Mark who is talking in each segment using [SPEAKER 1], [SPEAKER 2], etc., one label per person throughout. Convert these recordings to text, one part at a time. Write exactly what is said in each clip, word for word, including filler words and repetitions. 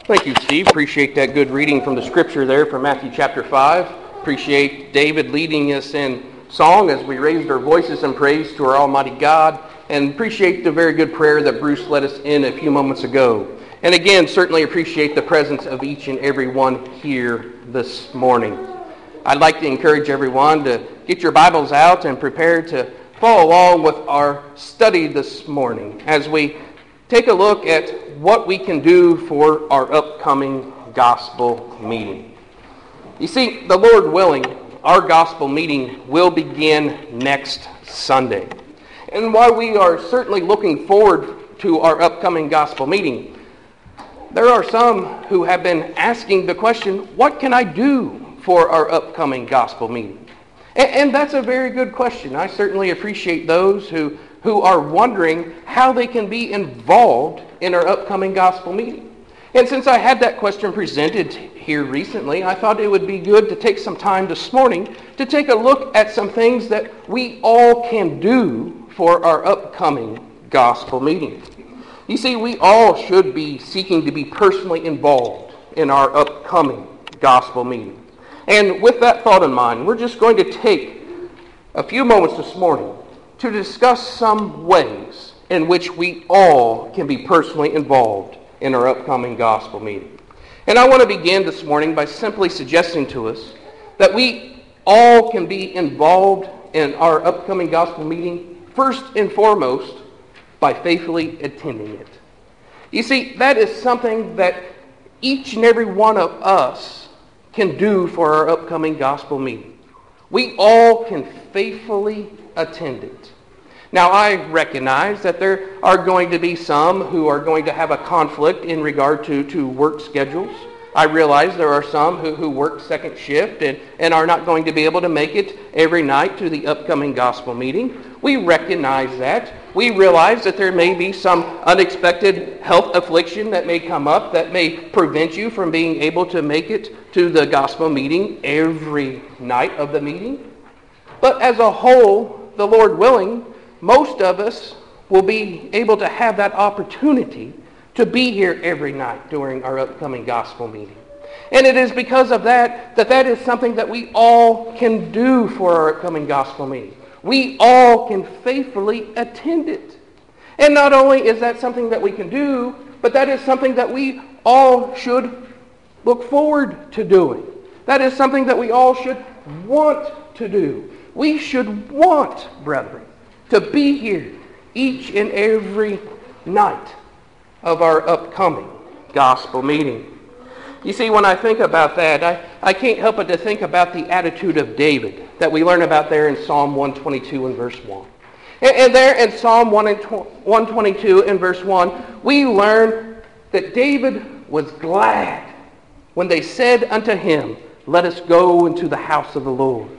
[SPEAKER 1] Thank you, Steve. Appreciate that good reading from the scripture there from Matthew chapter five. Appreciate David leading us in song as we raised our voices in praise to our Almighty God. And appreciate the very good prayer that Bruce led us in a few moments ago. And again, certainly appreciate the presence of each and every one here this morning. I'd like to encourage everyone to get your Bibles out and prepare to follow along with our study this morning as we take a look at what we can do for our upcoming gospel meeting. You see, the Lord willing, our gospel meeting will begin next Sunday. And while we are certainly looking forward to our upcoming gospel meeting, there are some who have been asking the question, what can I do for our upcoming gospel meeting? And, and that's a very good question. I certainly appreciate those who who are wondering how they can be involved in our upcoming gospel meeting. And since I had that question presented here recently, I thought it would be good to take some time this morning to take a look at some things that we all can do for our upcoming gospel meeting. You see, we all should be seeking to be personally involved in our upcoming gospel meeting. And with that thought in mind, we're just going to take a few moments this morning to discuss some ways in which we all can be personally involved in our upcoming gospel meeting. And I want to begin this morning by simply suggesting to us that we all can be involved in our upcoming gospel meeting first and foremost by faithfully attending it. You see, that is something that each and every one of us can do for our upcoming gospel meeting. We all can faithfully attend it. Now, I recognize that there are going to be some who are going to have a conflict in regard to, to work schedules. I realize there are some who, who work second shift and, and are not going to be able to make it every night to the upcoming gospel meeting. We recognize that. We realize that there may be some unexpected health affliction that may come up that may prevent you from being able to make it to the gospel meeting every night of the meeting. But as a whole, the Lord willing, most of us will be able to have that opportunity to be here every night during our upcoming gospel meeting. And it is because of that that that is something that we all can do for our upcoming gospel meeting. We all can faithfully attend it. And not only is that something that we can do, but that is something that we all should look forward to doing. That is something that we all should want to do. We should want, brethren, to be here each and every night of our upcoming gospel meeting. You see, when I think about that, I, I can't help but to think about the attitude of David that we learn about there in Psalm one twenty-two and verse one. And, and there in Psalm one twenty-two and verse one, we learn that David was glad when they said unto him, let us go into the house of the Lord.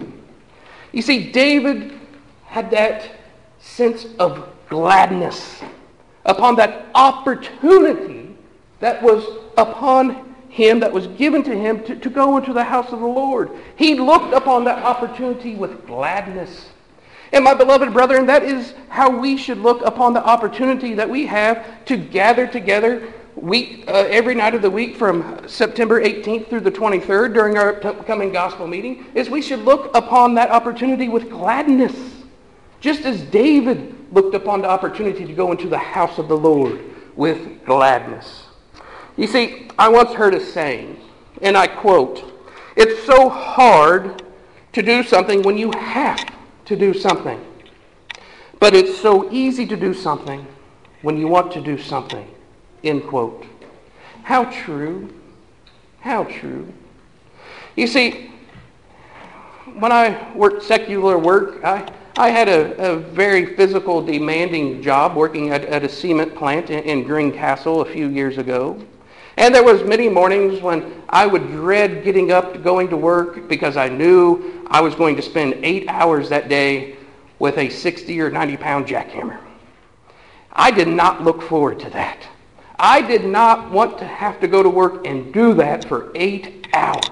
[SPEAKER 1] You see, David had that sense of gladness upon that opportunity that was upon him, that was given to him to, to go into the house of the Lord. He looked upon that opportunity with gladness. And my beloved brethren, that is how we should look upon the opportunity that we have to gather together week uh, every night of the week from September eighteenth through the twenty-third during our upcoming gospel meeting, is we should look upon that opportunity with gladness. Just as David looked upon the opportunity to go into the house of the Lord with gladness. You see, I once heard a saying, and I quote, it's so hard to do something when you have to do something. But it's so easy to do something when you want to do something. End quote. How true. How true. You see, when I worked secular work, I I had a, a very physical, demanding job working at, at a cement plant in, in Greencastle a few years ago. And there was many mornings when I would dread getting up to going to work because I knew I was going to spend eight hours that day with a sixty or ninety pound jackhammer. I did not look forward to that. I did not want to have to go to work and do that for eight hours.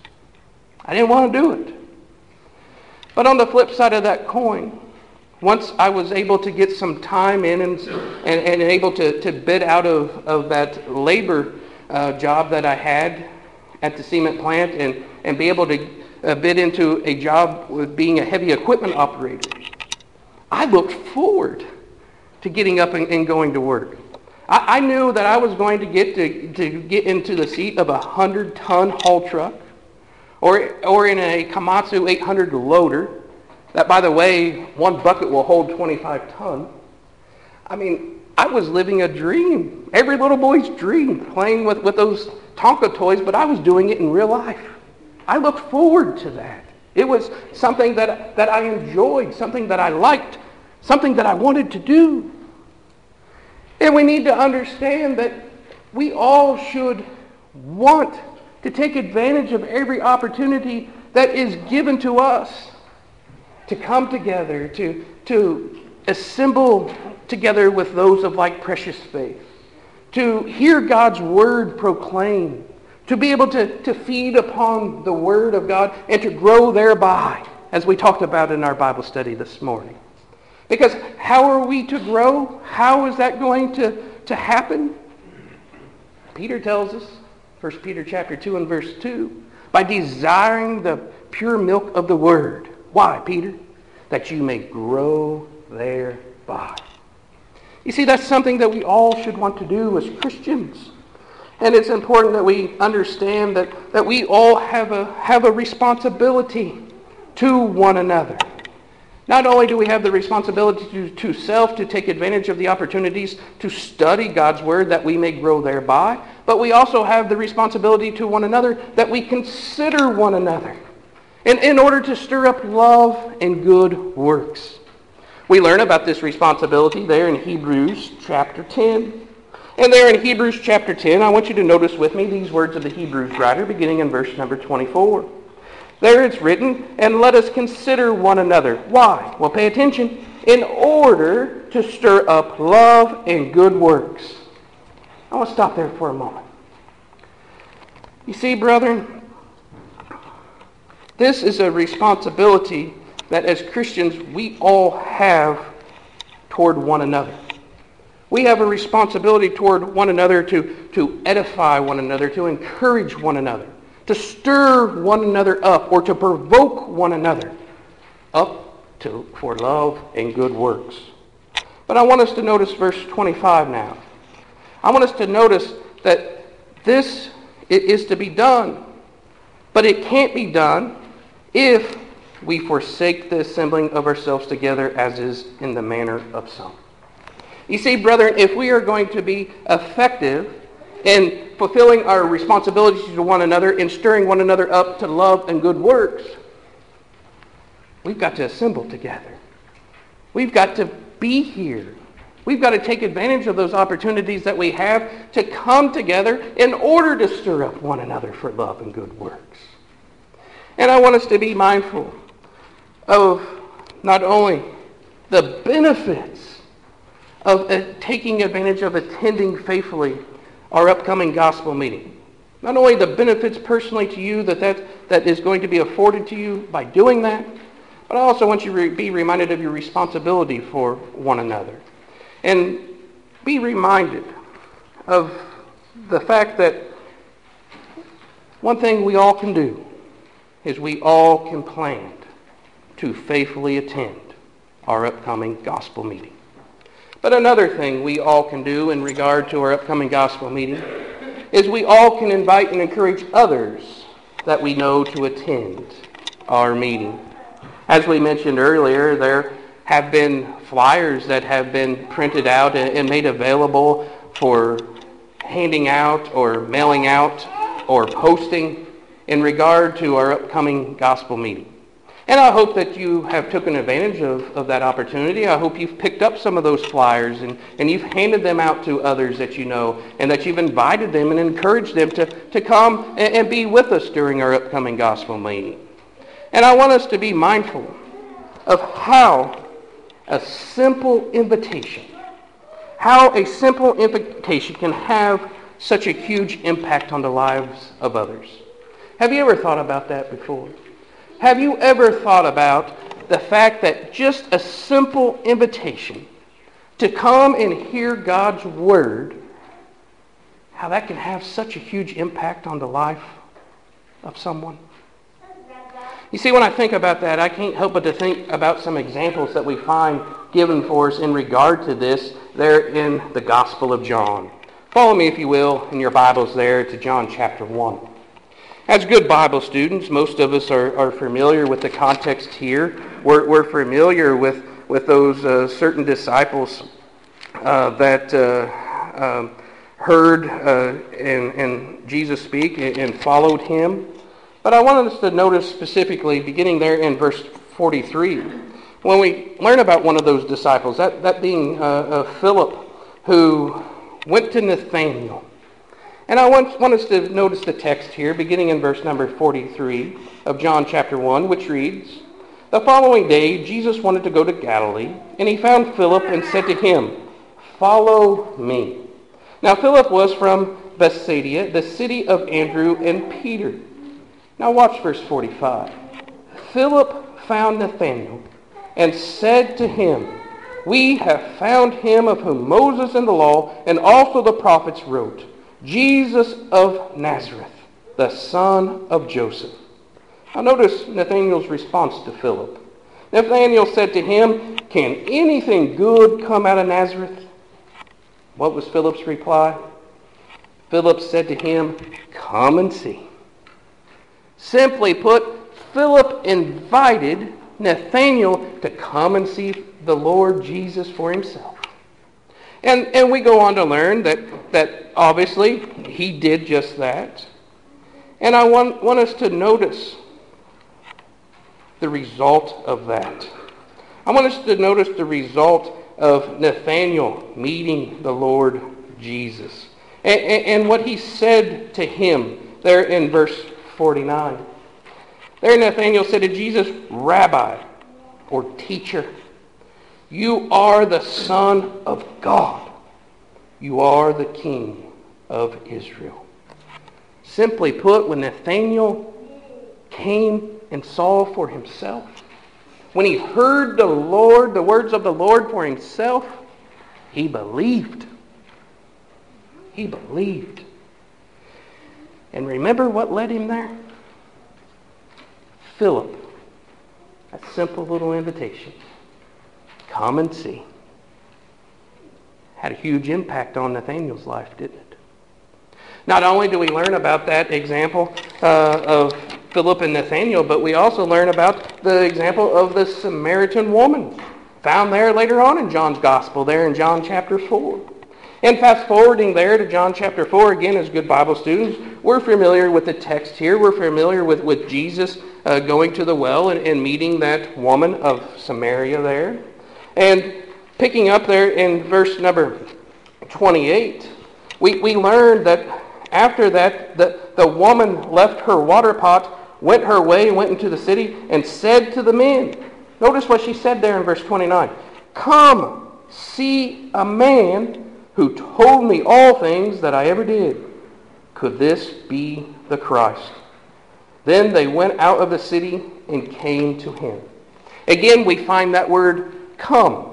[SPEAKER 1] I didn't want to do it. But on the flip side of that coin, once I was able to get some time in and and, and able to, to bid out of, of that labor uh, job that I had at the cement plant and, and be able to uh, bid into a job with being a heavy equipment operator, I looked forward to getting up and, and going to work. I, I knew that I was going to get to, to get into the seat of a hundred-ton haul truck, or or in a Komatsu eight hundred loader. That, by the way, one bucket will hold twenty-five ton. I mean, I was living a dream. Every little boy's dream, playing with, with those Tonka toys, but I was doing it in real life. I looked forward to that. It was something that, that I enjoyed, something that I liked, something that I wanted to do. And we need to understand that we all should want to take advantage of every opportunity that is given to us to come together, to, to assemble together with those of like precious faith, to hear God's word proclaimed, to be able to, to feed upon the word of God and to grow thereby, as we talked about in our Bible study this morning. Because how are we to grow? How is that going to, to happen? Peter tells us, First Peter chapter two and verse two, by desiring the pure milk of the word. Why, Peter? That you may grow thereby. You see, that's something that we all should want to do as Christians. And it's important that we understand that, that we all have a, have a responsibility to one another. Not only do we have the responsibility to, to self to take advantage of the opportunities to study God's word that we may grow thereby, but we also have the responsibility to one another that we consider one another in, in order to stir up love and good works. We learn about this responsibility there in Hebrews chapter ten. And there in Hebrews chapter ten, I want you to notice with me these words of the Hebrews writer beginning in verse number twenty-four. There it's written, and let us consider one another. Why? Well, pay attention. In order to stir up love and good works. I want to stop there for a moment. You see, brethren, this is a responsibility that as Christians we all have toward one another. We have a responsibility toward one another to, to edify one another, to encourage one another, to stir one another up, or to provoke one another up to for love and good works. But I want us to notice verse twenty-five now. I want us to notice that this is to be done, but it can't be done if we forsake the assembling of ourselves together, as is in the manner of some. You see, brethren, if we are going to be effective in fulfilling our responsibilities to one another and stirring one another up to love and good works, we've got to assemble together. We've got to be here. We've got to take advantage of those opportunities that we have to come together in order to stir up one another for love and good works. And I want us to be mindful of not only the benefits of uh, taking advantage of attending faithfully our upcoming gospel meeting. Not only the benefits personally to you that, that that is going to be afforded to you by doing that, but I also want you to re- be reminded of your responsibility for one another. And be reminded of the fact that one thing we all can do is we all can plan to faithfully attend our upcoming gospel meeting. But another thing we all can do in regard to our upcoming gospel meeting is we all can invite and encourage others that we know to attend our meeting. As we mentioned earlier, there have been flyers that have been printed out and made available for handing out or mailing out or posting in regard to our upcoming gospel meeting. And I hope that you have taken advantage of, of that opportunity. I hope you've picked up some of those flyers and, and you've handed them out to others that you know, and that you've invited them and encouraged them to, to come and, and be with us during our upcoming gospel meeting. And I want us to be mindful of how a simple invitation, how a simple invitation can have such a huge impact on the lives of others. Have you ever thought about that before? Have you ever thought about the fact that just a simple invitation to come and hear God's word, how that can have such a huge impact on the life of someone? You see, when I think about that, I can't help but to think about some examples that we find given for us in regard to this there in the Gospel of John. Follow me, if you will, in your Bibles there to John chapter one. As good Bible students, most of us are, are familiar with the context here. We're, we're familiar with, with those uh, certain disciples uh, that uh, um, heard uh, and, and Jesus speak and, and followed him. But I wanted us to notice specifically, beginning there in verse forty-three, when we learn about one of those disciples, that, that being uh, uh, Philip, who went to Nathanael. And I want, want us to notice the text here, beginning in verse number forty-three of John chapter one, which reads, "The following day, Jesus wanted to go to Galilee, and he found Philip and said to him, 'Follow me.' Now Philip was from Bethsaida, the city of Andrew and Peter." Now watch verse forty-five. "Philip found Nathanael and said to him, 'We have found him of whom Moses in the law and also the prophets wrote, Jesus of Nazareth, the son of Joseph.'" Now notice Nathanael's response to Philip. Nathanael said to him, "Can anything good come out of Nazareth?" What was Philip's reply? Philip said to him, "Come and see." Simply put, Philip invited Nathanael to come and see the Lord Jesus for himself. And, and we go on to learn that, that obviously he did just that. And I want, want us to notice the result of that. I want us to notice the result of Nathanael meeting the Lord Jesus. And, and, and what he said to him there in verse forty-nine. There Nathanael said to Jesus, "Rabbi," or teacher, "you are the Son of God. You are the King of Israel." Simply put, when Nathanael came and saw for himself, when he heard the Lord, the words of the Lord for himself, he believed. He believed. And remember what led him there? Philip. A simple little invitation. Come and see. Had a huge impact on Nathanael's life, didn't it? Not only do we learn about that example uh, of Philip and Nathanael, but we also learn about the example of the Samaritan woman, found there later on in John's Gospel, there in John chapter four. And fast forwarding there to John chapter four, again, as good Bible students, we're familiar with the text here. We're familiar with, with Jesus uh, going to the well and, and meeting that woman of Samaria there. And picking up there in verse number twenty-eight, we, we learned that after that, the, the woman left her water pot, went her way, went into the city, and said to the men, notice what she said there in verse twenty-nine, "Come, see a man who told me all things that I ever did. Could this be the Christ?" Then they went out of the city and came to him. Again, we find that word "come."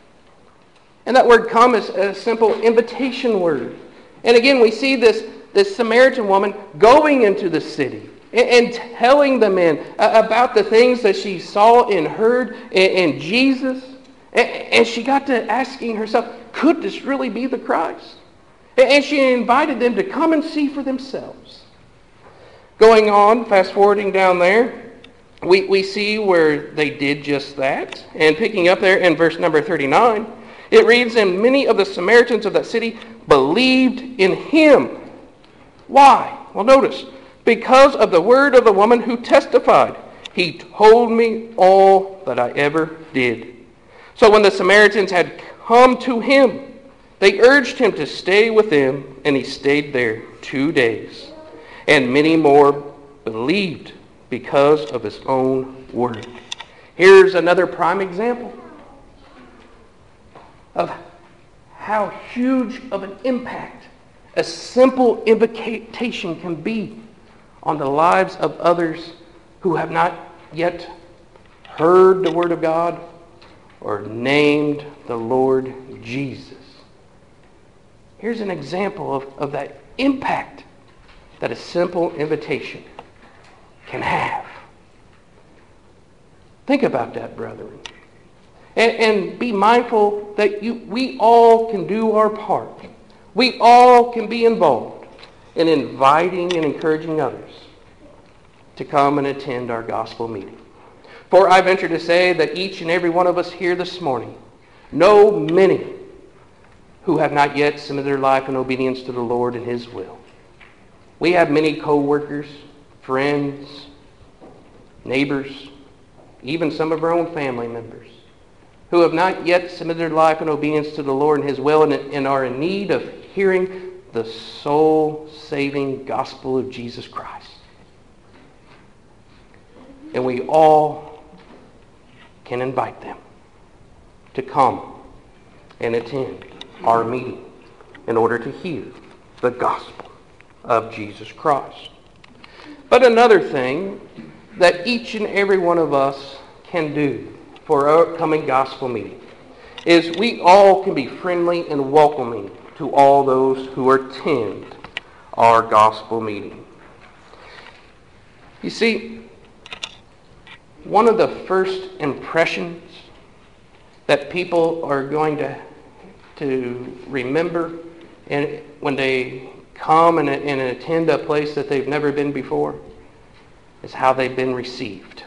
[SPEAKER 1] And that word "come" is a simple invitation word. And again, we see this, this Samaritan woman going into the city and, and telling the men about the things that she saw and heard in, in Jesus. And, and she got to asking herself, could this really be the Christ? And she invited them to come and see for themselves. Going on, fast forwarding down there, we, we see where they did just that. And picking up there in verse number thirty-nine, it reads, "And many of the Samaritans of that city believed in him." Why? Well, notice, because of the word of the woman who testified, "He told me all that I ever did." So when the Samaritans had come to him, they urged him to stay with them, and he stayed there two days. And many more believed because of his own word. Here's another prime example of how huge of an impact a simple invitation can be on the lives of others who have not yet heard the word of God or named the Lord Jesus. Here's an example of, of that impact that a simple invitation can have. Think about that, brethren. And, and be mindful that you, we all can do our part. We all can be involved in inviting and encouraging others to come and attend our gospel meeting. For I venture to say that each and every one of us here this morning know many who have not yet submitted their life in obedience to the Lord and His will. We have many co-workers, friends, neighbors, even some of our own family members who have not yet submitted their life in obedience to the Lord and His will and, and are in need of hearing the soul-saving gospel of Jesus Christ. And we all can invite them to come and attend our meeting in order to hear the gospel of Jesus Christ. But another thing that each and every one of us can do for our upcoming gospel meeting is we all can be friendly and welcoming to all those who attend our gospel meeting. You see, one of the first impressions that people are going to, to remember and when they come and, and attend a place that they've never been before is how they've been received.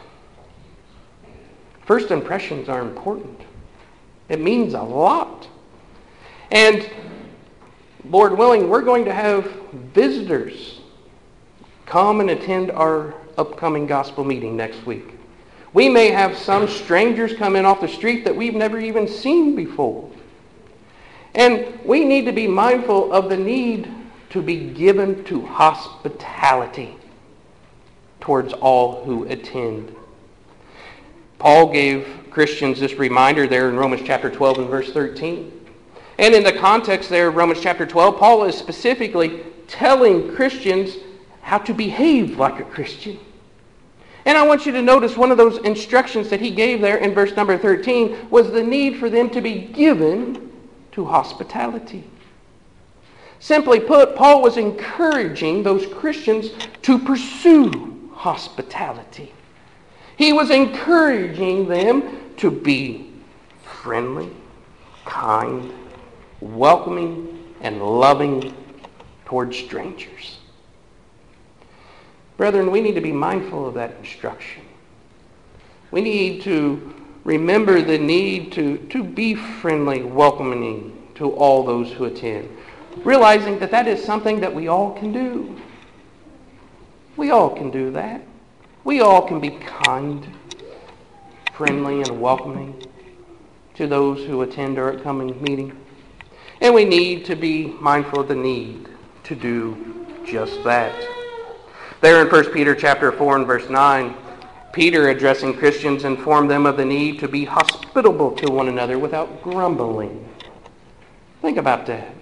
[SPEAKER 1] First impressions are important. It means a lot. And Lord willing, we're going to have visitors come and attend our upcoming gospel meeting next week. We may have some strangers come in off the street that we've never even seen before. And we need to be mindful of the need to be given to hospitality towards all who attend. Paul gave Christians this reminder there in Romans chapter twelve and verse thirteen. And in the context there of Romans chapter twelve, Paul is specifically telling Christians how to behave like a Christian. And I want you to notice one of those instructions that he gave there in verse number thirteen was the need for them to be given to hospitality. Simply put, Paul was encouraging those Christians to pursue hospitality. He was encouraging them to be friendly, kind, welcoming, and loving towards strangers. Brethren, we need to be mindful of that instruction. We need to remember the need to, to be friendly, welcoming to all those who attend, realizing that that is something that we all can do. We all can do that. We all can be kind, friendly, and welcoming to those who attend our upcoming meeting. And we need to be mindful of the need to do just that. There in First Peter chapter four and verse nine, Peter, addressing Christians, informed them of the need to be hospitable to one another without grumbling. Think about that.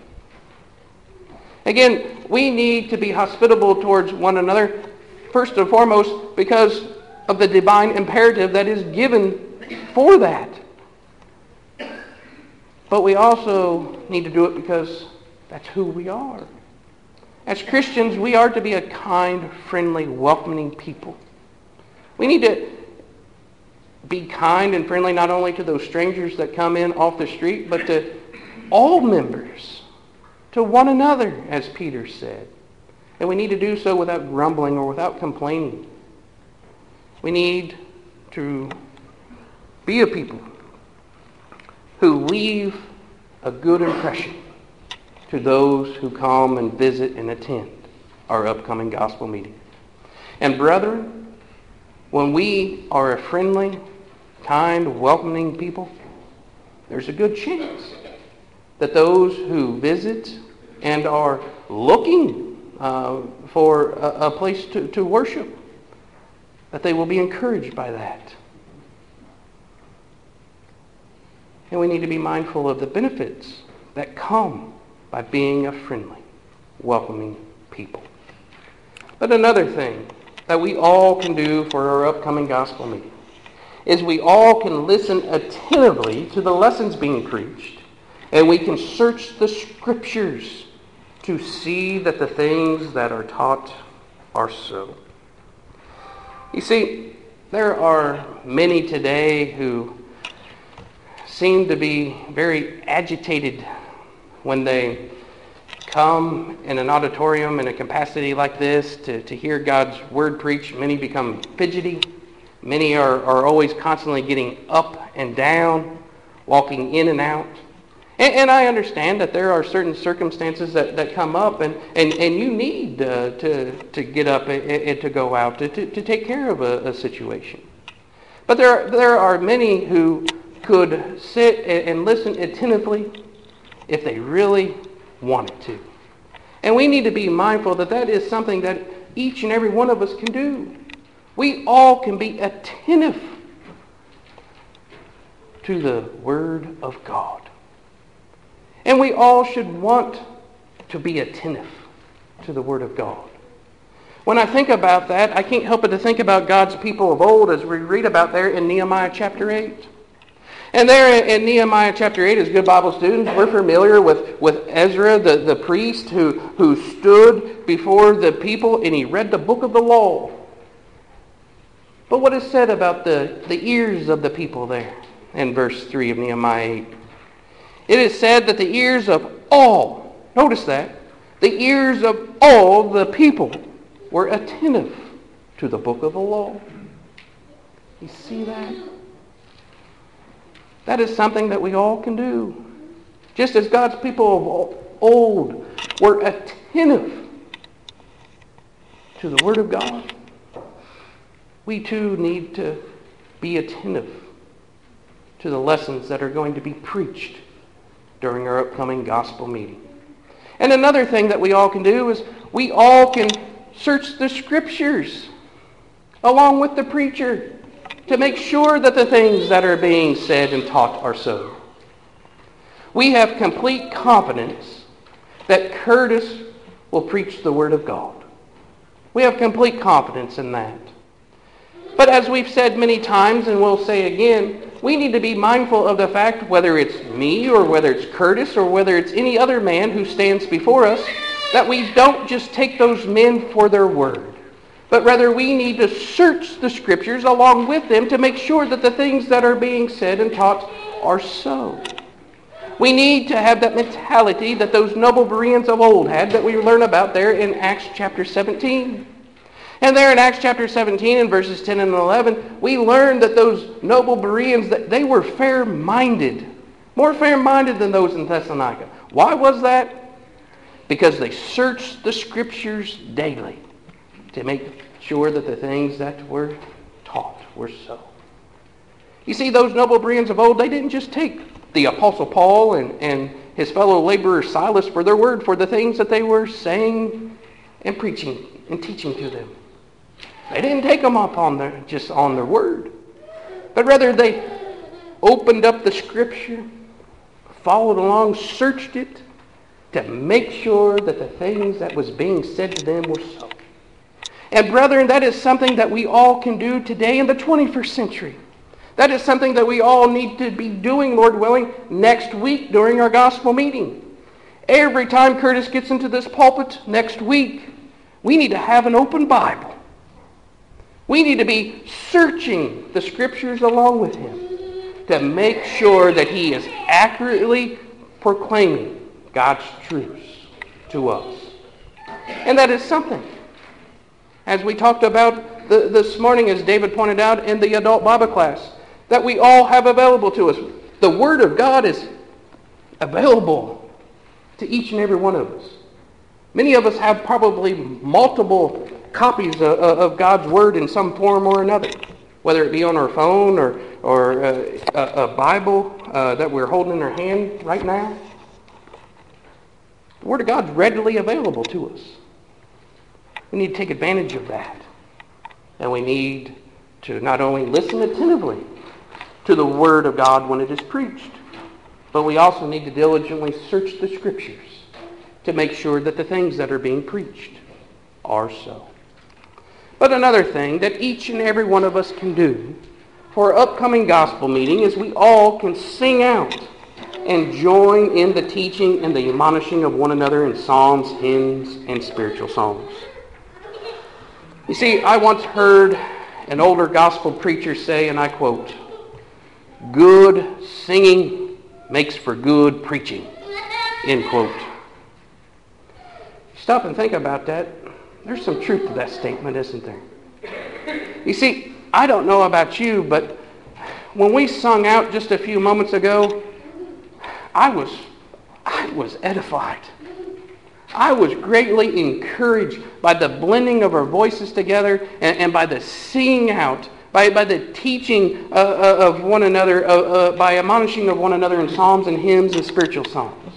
[SPEAKER 1] Again, we need to be hospitable towards one another, first and foremost, because of the divine imperative that is given for that. But we also need to do it because that's who we are. As Christians, we are to be a kind, friendly, welcoming people. We need to be kind and friendly not only to those strangers that come in off the street, but to all members, to one another, as Peter said. And we need to do so without grumbling or without complaining. We need to be a people who leave a good impression to those who come and visit and attend our upcoming gospel meeting. And brethren, when we are a friendly, kind, welcoming people, there's a good chance that those who visit and are looking uh, for a, a place to, to worship, that they will be encouraged by that. And we need to be mindful of the benefits that come by being a friendly, welcoming people. But another thing that we all can do for our upcoming gospel meeting is we all can listen attentively to the lessons being preached, and we can search the scriptures to see that the things that are taught are so. You see, there are many today who seem to be very agitated when they come in an auditorium in a capacity like this to, to hear God's word preached. Many become fidgety. Many are, are always constantly getting up and down, walking in and out. And, and I understand that there are certain circumstances that, that come up, and, and, and you need uh, to, to get up and, and to go out to, to, to take care of a, a situation. But there, there are many who could sit and, and listen attentively if they really wanted to. And we need to be mindful that that is something that each and every one of us can do. We all can be attentive to the Word of God. And we all should want to be attentive to the Word of God. When I think about that, I can't help but to think about God's people of old as we read about there in Nehemiah chapter eight. And there in Nehemiah chapter eight, as good Bible students, we're familiar with, with Ezra, the, the priest who, who stood before the people and he read the book of the law. But what is said about the, the ears of the people there in verse three of Nehemiah eight? It is said that the ears of all, notice that, the ears of all the people were attentive to the book of the law. You see that? That is something that we all can do. Just as God's people of old were attentive to the Word of God, we too need to be attentive to the lessons that are going to be preached during our upcoming gospel meeting. And another thing that we all can do is we all can search the Scriptures along with the preacher to make sure that the things that are being said and taught are so. We have complete confidence that Curtis will preach the Word of God. We have complete confidence in that. But as we've said many times, and we'll say again, we need to be mindful of the fact, whether it's me or whether it's Curtis or whether it's any other man who stands before us, that we don't just take those men for their word, but rather we need to search the Scriptures along with them to make sure that the things that are being said and taught are so. We need to have that mentality that those noble Bereans of old had that we learn about there in Acts chapter seventeen. And there in Acts chapter seventeen and verses ten and eleven, we learn that those noble Bereans, that they were fair-minded, more fair-minded than those in Thessalonica. Why was that? Because they searched the Scriptures daily to make sure that the things that were taught were so. You see, those noble Bereans of old, they didn't just take the Apostle Paul and, and his fellow laborer Silas for their word for the things that they were saying and preaching and teaching to them. They didn't take them up on their, just on their word, but rather they opened up the Scripture, followed along, searched it to make sure that the things that was being said to them were so. And brethren, that is something that we all can do today in the twenty-first century. That is something that we all need to be doing, Lord willing, next week during our gospel meeting. Every time Curtis gets into this pulpit next week, we need to have an open Bible. We need to be searching the Scriptures along with him to make sure that he is accurately proclaiming God's truths to us. And that is something, as we talked about the, this morning, as David pointed out in the adult Bible class, that we all have available to us. The Word of God is available to each and every one of us. Many of us have probably multiple copies of, of God's Word in some form or another, whether it be on our phone or, or uh, a, a Bible uh, that we're holding in our hand right now. The Word of God's readily available to us. We need to take advantage of that. And we need to not only listen attentively to the Word of God when it is preached, but we also need to diligently search the Scriptures to make sure that the things that are being preached are so. But another thing that each and every one of us can do for our upcoming gospel meeting is we all can sing out and join in the teaching and the admonishing of one another in psalms, hymns, and spiritual songs. You see, I once heard an older gospel preacher say, and I quote, "Good singing makes for good preaching," end quote. Stop and think about that. There's some truth to that statement, isn't there? You see, I don't know about you, but when we sung out just a few moments ago, I was, I was edified. I was greatly encouraged by the blending of our voices together and, and by the singing out, by, by the teaching uh, uh, of one another, uh, uh, by admonishing of one another in psalms and hymns and spiritual songs.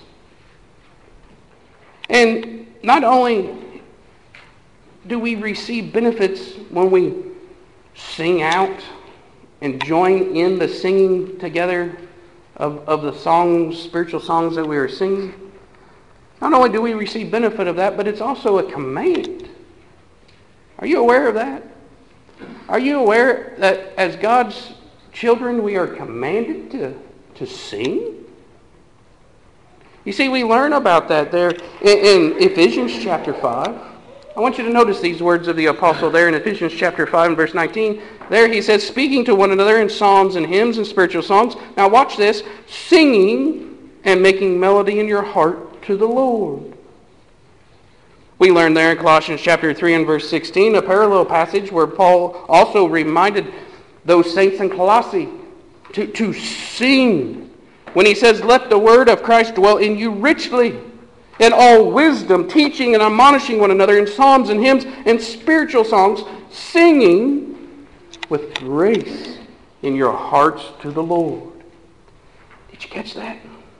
[SPEAKER 1] And not only do we receive benefits when we sing out and join in the singing together of, of the songs, spiritual songs that we are singing, not only do we receive benefit of that, but it's also a command. Are you aware of that? Are you aware that as God's children we are commanded to, to sing? You see, we learn about that there in, in Ephesians chapter five. I want you to notice these words of the apostle there in Ephesians chapter five and verse nineteen. There he says, speaking to one another in psalms and hymns and spiritual songs. Now watch this. Singing and making melody in your heart to the Lord. We learn there in Colossians chapter three and verse sixteen, a parallel passage where Paul also reminded those saints in Colossae to, to sing. When he says, let the word of Christ dwell in you richly, in all wisdom, teaching and admonishing one another in psalms and hymns and spiritual songs, singing with grace in your hearts to the Lord. Did you catch that?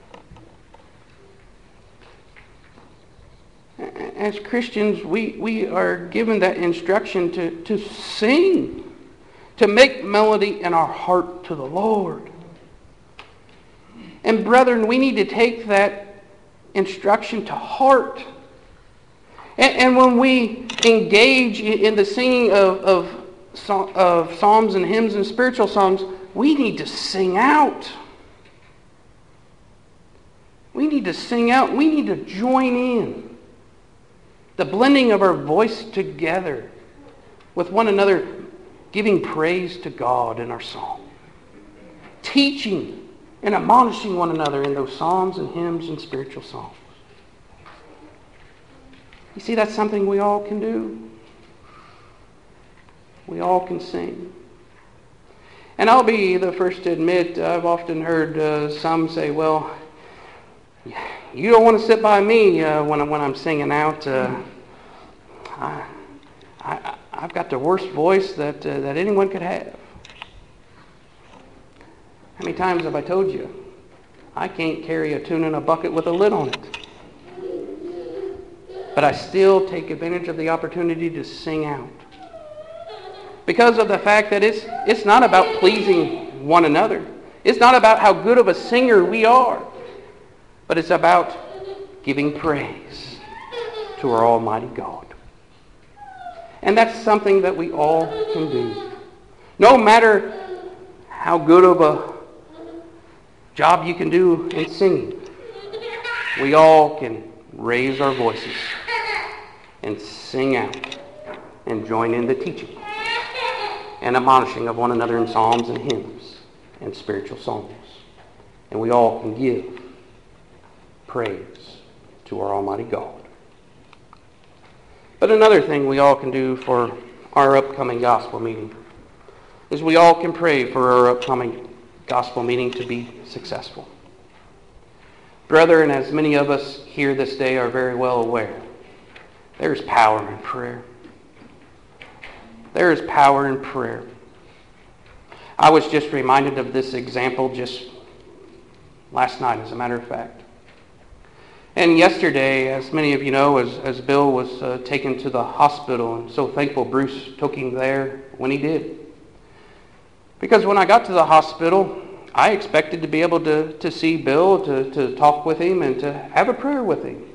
[SPEAKER 1] As Christians, we, we are given that instruction to, to sing, to make melody in our heart to the Lord. And brethren, we need to take that instruction to heart. And, and when we engage in the singing of, of, of psalms and hymns and spiritual songs, we need to sing out. We need to sing out. We need to join in. The blending of our voice together with one another, giving praise to God in our song. Teaching and admonishing one another in those psalms and hymns and spiritual songs. You see, that's something we all can do. We all can sing. And I'll be the first to admit, I've often heard uh, some say, well, you don't want to sit by me uh, when, I'm, when I'm singing out. Uh, I, I, I've got the worst voice that, uh, that anyone could have. How many times have I told you, I can't carry a tune in a bucket with a lid on it. But I still take advantage of the opportunity to sing out. Because of the fact that it's, it's not about pleasing one another. It's not about how good of a singer we are. But it's about giving praise to our Almighty God. And that's something that we all can do. No matter how good of a job you can do in singing, we all can raise our voices and sing out and join in the teaching and admonishing of one another in psalms and hymns and spiritual songs. And we all can give praise to our Almighty God. But another thing we all can do for our upcoming gospel meeting is we all can pray for our upcoming gospel meeting to be successful. Brethren, as many of us here this day are very well aware, there's power in prayer. There is power in prayer. I was just reminded of this example just last night, as a matter of fact. And yesterday, as many of you know, as, as Bill was uh, taken to the hospital, and so thankful Bruce took him there when he did. Because when I got to the hospital, I expected to be able to, to see Bill, to, to talk with him, and to have a prayer with him.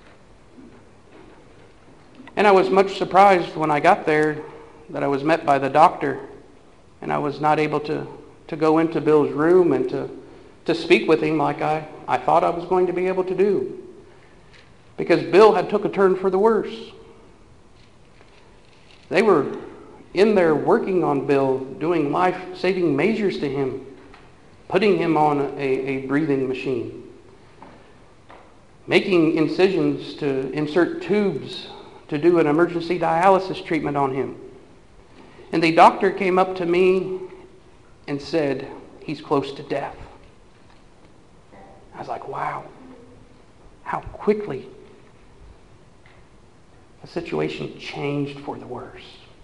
[SPEAKER 1] And I was much surprised when I got there that I was met by the doctor, and I was not able to, to go into Bill's room and to to speak with him like I, I thought I was going to be able to do. Because Bill had took a turn for the worse. They were in there working on Bill, doing life-saving measures to him, putting him on a, a breathing machine, making incisions to insert tubes to do an emergency dialysis treatment on him. And the doctor came up to me and said, he's close to death. I was like, wow, how quickly the situation changed for the worse.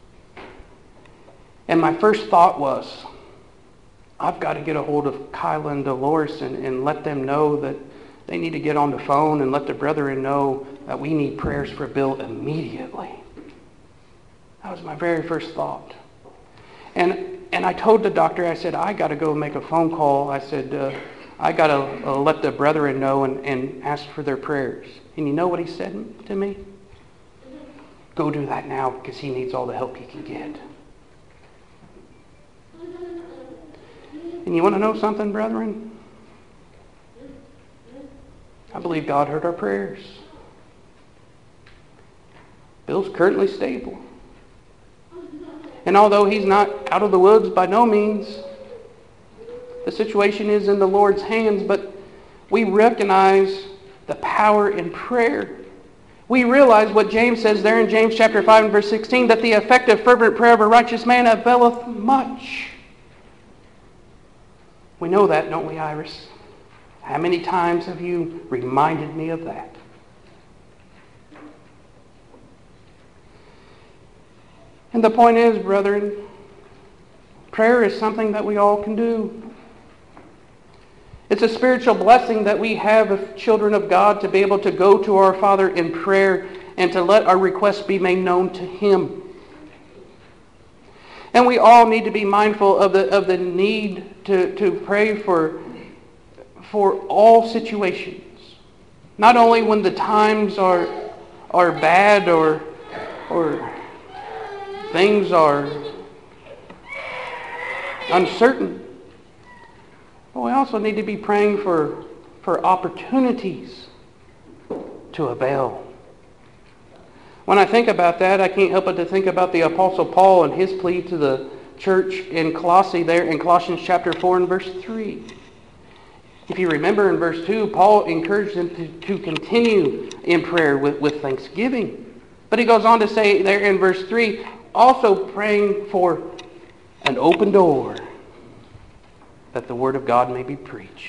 [SPEAKER 1] And my first thought was, I've got to get a hold of Kyla and Dolores and, and let them know that they need to get on the phone and let the brethren know that we need prayers for Bill immediately. That was my very first thought. And and I told the doctor, I said, I got to go make a phone call. I said, uh, I got to uh, let the brethren know and, and ask for their prayers. And you know what he said to me? Go do that now because he needs all the help he can get. And you want to know something, brethren? I believe God heard our prayers. Bill's currently stable. And although he's not out of the woods by no means, the situation is in the Lord's hands, but we recognize the power in prayer. We realize what James says there in James chapter five and verse sixteen, that the effective fervent prayer of a righteous man availeth much. We know that, don't we, Iris? How many times have you reminded me of that? And the point is, brethren, prayer is something that we all can do. It's a spiritual blessing that we have as children of God to be able to go to our Father in prayer and to let our requests be made known to Him. And we all need to be mindful of the of the need to, to pray for, for all situations. Not only when the times are are bad or or things are uncertain. But we also need to be praying for, for opportunities to avail. When I think about that, I can't help but to think about the Apostle Paul and his plea to the church in Colossae there in Colossians chapter four and verse three. If you remember in verse two, Paul encouraged them to, to continue in prayer with, with thanksgiving. But he goes on to say there in verse three, also praying for an open door that the Word of God may be preached.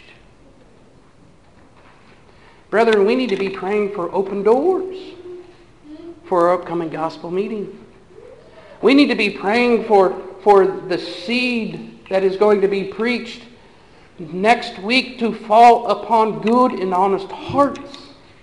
[SPEAKER 1] Brethren, we need to be praying for open doors for our upcoming gospel meeting. We need to be praying for, for the seed that is going to be preached next week to fall upon good and honest hearts.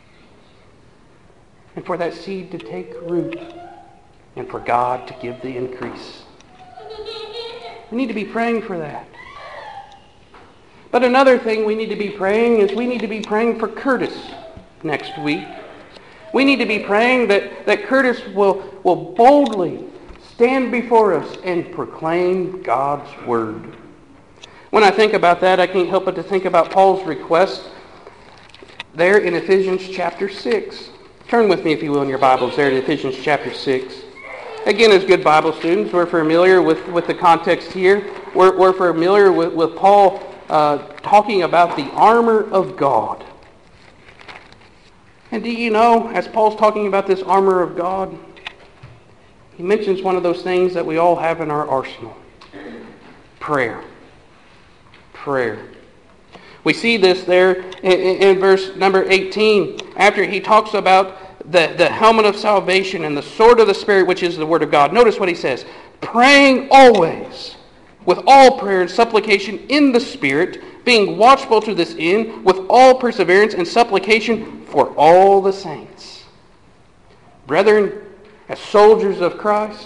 [SPEAKER 1] And for that seed to take root. And for God to give the increase. We need to be praying for that. But another thing we need to be praying is we need to be praying for Curtis next week. We need to be praying that, that Curtis will, will boldly stand before us and proclaim God's Word. When I think about that, I can't help but to think about Paul's request there in Ephesians chapter six. Turn with me, if you will, in your Bibles there to Ephesians chapter six. Again, as good Bible students, we're familiar with, with the context here. We're, we're familiar with, with Paul uh, talking about the armor of God. And do you know, as Paul's talking about this armor of God, he mentions one of those things that we all have in our arsenal. Prayer. Prayer. We see this there in, in, in verse number eighteen, after he talks about The, the helmet of salvation and the sword of the Spirit, which is the Word of God. Notice what he says. Praying always with all prayer and supplication in the Spirit, being watchful to this end with all perseverance and supplication for all the saints. Brethren, as soldiers of Christ,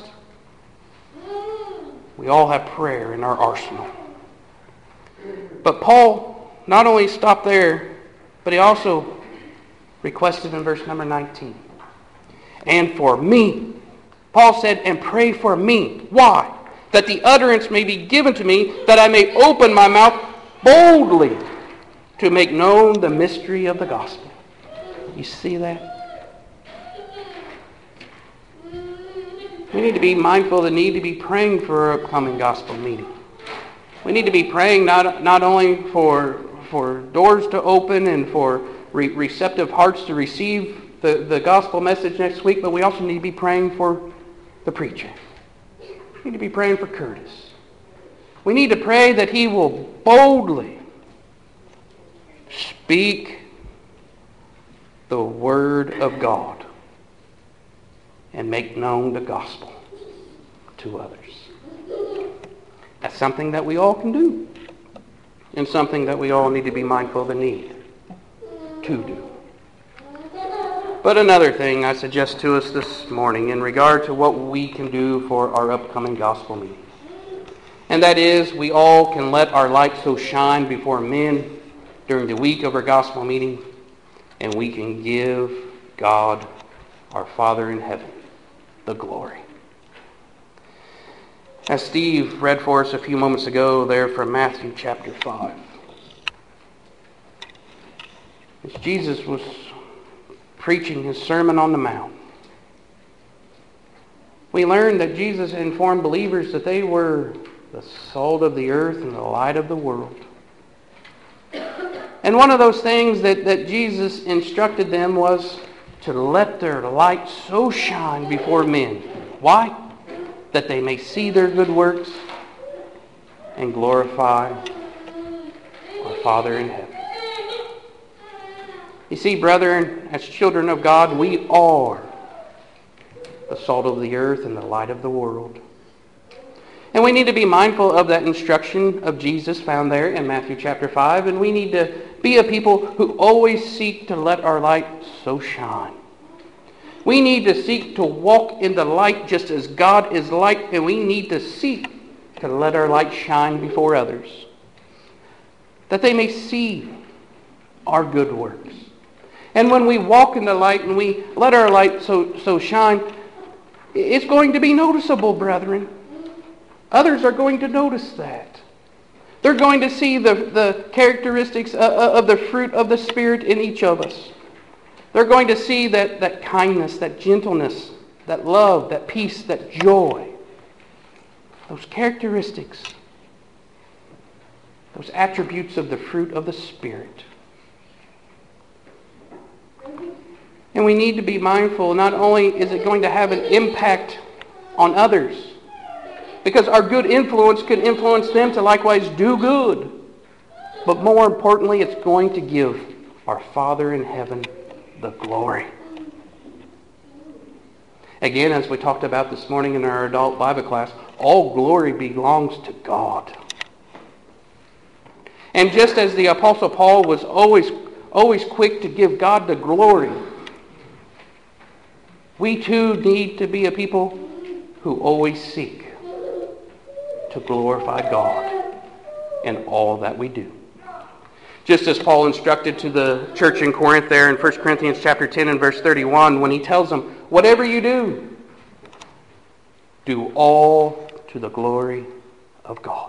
[SPEAKER 1] we all have prayer in our arsenal. But Paul not only stopped there, but he also requested in verse number nineteen. And for me, Paul said, and pray for me. Why? That the utterance may be given to me, that I may open my mouth boldly to make known the mystery of the gospel. You see that? We need to be mindful of the need to be praying for our upcoming gospel meeting. We need to be praying not, not only for, for doors to open and for re- receptive hearts to receive the, the gospel message next week, but we also need to be praying for the preacher. We need to be praying for Curtis. We need to pray that he will boldly speak the Word of God and make known the gospel to others. That's something that we all can do, and something that we all need to be mindful of the need to do. But another thing I suggest to us this morning in regard to what we can do for our upcoming gospel meeting, and that is we all can let our light so shine before men during the week of our gospel meeting, and we can give God, our Father in heaven, the glory. As Steve read for us a few moments ago there from Matthew chapter five, as Jesus was preaching his Sermon on the Mount, we learned that Jesus informed believers that they were the salt of the earth and the light of the world. And one of those things that, that Jesus instructed them was to let their light so shine before men. Why? That they may see their good works and glorify our Father in heaven. You see, brethren, as children of God, we are the salt of the earth and the light of the world. And we need to be mindful of that instruction of Jesus found there in Matthew chapter five. And we need to be a people who always seek to let our light so shine. We need to seek to walk in the light just as God is light. And we need to seek to let our light shine before others, that they may see our good works. And when we walk in the light and we let our light so, so shine, it's going to be noticeable, brethren. Others are going to notice that. They're going to see the, the characteristics of, of the fruit of the Spirit in each of us. They're going to see that, that kindness, that gentleness, that love, that peace, that joy. Those characteristics, those attributes of the fruit of the Spirit. And we need to be mindful, not only is it going to have an impact on others, because our good influence can influence them to likewise do good. But more importantly, it's going to give our Father in heaven the glory. Again, as we talked about this morning in our adult Bible class, all glory belongs to God. And just as the Apostle Paul was always, always quick to give God the glory, we too need to be a people who always seek to glorify God in all that we do. Just as Paul instructed to the church in Corinth there in First Corinthians chapter ten and verse thirty-one, when he tells them, whatever you do, do all to the glory of God.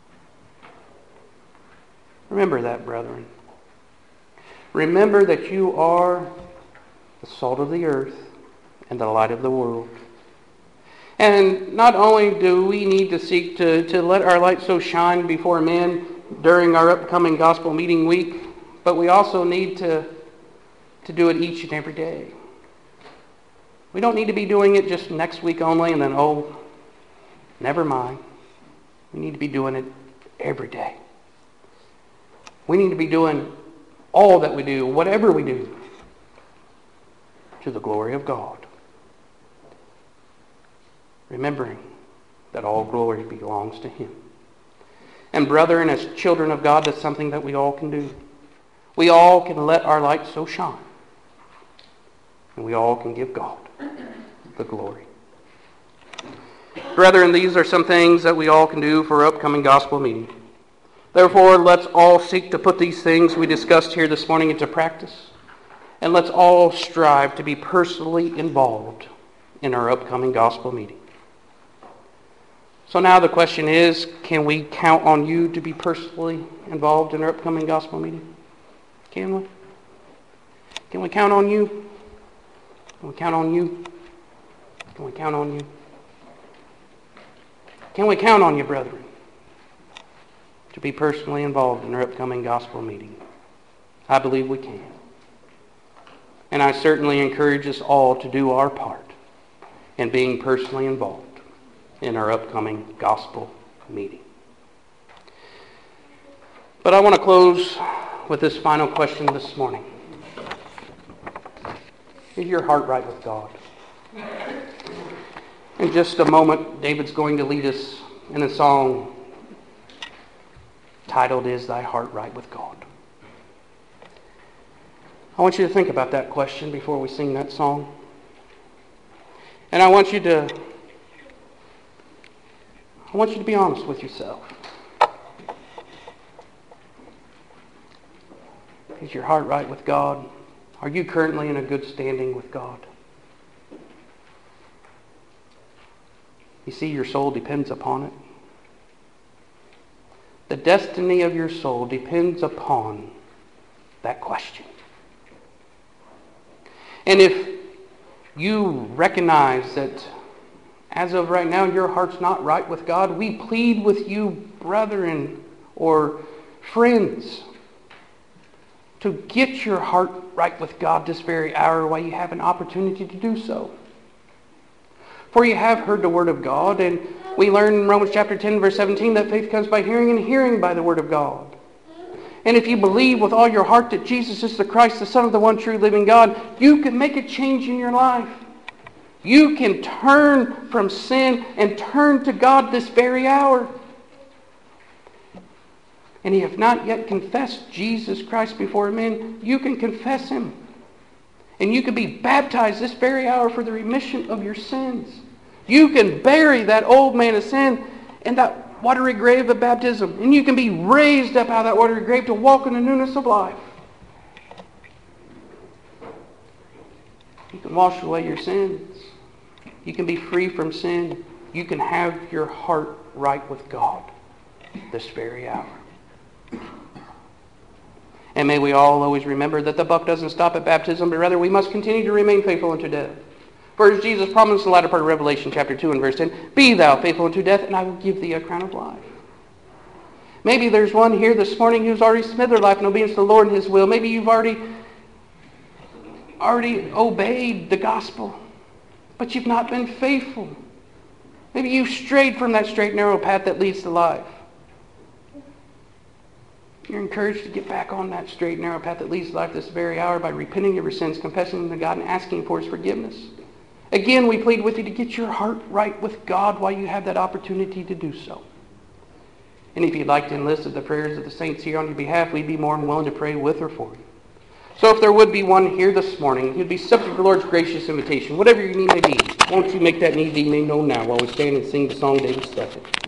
[SPEAKER 1] Remember that, brethren. Remember that you are the salt of the earth and the light of the world. And not only do we need to seek to, to let our light so shine before men during our upcoming gospel meeting week, but we also need to, to do it each and every day. We don't need to be doing it just next week only and then, oh, never mind. We need to be doing it every day. We need to be doing all that we do, whatever we do, to the glory of God. Remembering that all glory belongs to Him. And brethren, as children of God, that's something that we all can do. We all can let our light so shine. And we all can give God the glory. Brethren, these are some things that we all can do for our upcoming gospel meeting. Therefore, let's all seek to put these things we discussed here this morning into practice. And let's all strive to be personally involved in our upcoming gospel meeting. So now the question is, can we count on you to be personally involved in our upcoming gospel meeting? Can we? Can we count on you? Can we count on you? Can we count on you? Can we count on you, brethren, to be personally involved in our upcoming gospel meeting? I believe we can. And I certainly encourage us all to do our part in being personally involved in our upcoming gospel meeting. But I want to close with this final question this morning. Is your heart right with God? In just a moment, David's going to lead us in a song titled, Is Thy Heart Right with God? I want you to think about that question before we sing that song. And I want you to I want you to be honest with yourself. Is your heart right with God? Are you currently in a good standing with God? You see, your soul depends upon it. The destiny of your soul depends upon that question. And if you recognize that as of right now your heart's not right with God, we plead with you, brethren or friends, to get your heart right with God this very hour while you have an opportunity to do so. For you have heard the word of God, and we learn in Romans chapter ten, verse seventeen, that faith comes by hearing, and hearing by the word of God. And if you believe with all your heart that Jesus is the Christ, the Son of the one true living God, you can make a change in your life. You can turn from sin and turn to God this very hour. And you have not yet confessed Jesus Christ before men, you can confess Him. And you can be baptized this very hour for the remission of your sins. You can bury that old man of sin in that watery grave of baptism. And you can be raised up out of that watery grave to walk in the newness of life. You can wash away your sins. You can be free from sin. You can have your heart right with God this very hour. And may we all always remember that the buck doesn't stop at baptism, but rather we must continue to remain faithful unto death. For as Jesus promised in the latter part of Revelation chapter two and verse ten, Be thou faithful unto death, and I will give thee a crown of life. Maybe there's one here this morning who's already submitted their life in obedience to the Lord and His will. Maybe you've already, already obeyed the gospel, but you've not been faithful. Maybe you've strayed from that straight and narrow path that leads to life. You're encouraged to get back on that straight and narrow path that leads to life this very hour by repenting of your sins, confessing them to God, and asking for His forgiveness. Again, we plead with you to get your heart right with God while you have that opportunity to do so. And if you'd like to enlist the prayers of the saints here on your behalf, we'd be more than willing to pray with or for you. So if there would be one here this morning who'd be subject to the Lord's gracious invitation, whatever your need may be, won't you make that need be made known now while we stand and sing the song David Stephen.